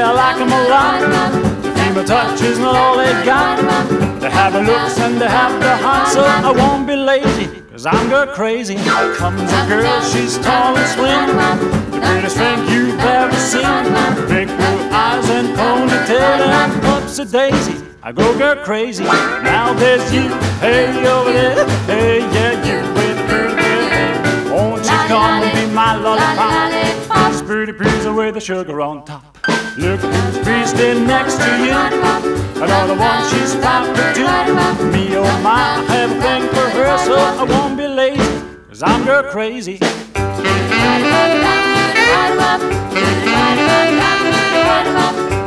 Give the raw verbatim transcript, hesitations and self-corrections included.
I like them a lot. The female touch is not all they got. They have the looks and they have the heart, so I won't be lazy, cause I'm girl crazy. Comes a girl, she's tall and slim, the prettiest thing you've ever seen. Big blue eyes and ponytail and upsy daisy, I go girl crazy. Now there's you, hey over there, hey yeah you with pretty pretty hair. Won't you come and be my lollipop? This pretty piece with the sugar on top. Look who's breezing next to you, another one she's popping to. Me oh my, I have a thing for her, so I won't be lazy, cause I'm girl crazy. Light 'em up, light 'em up, light 'em up, light 'em up.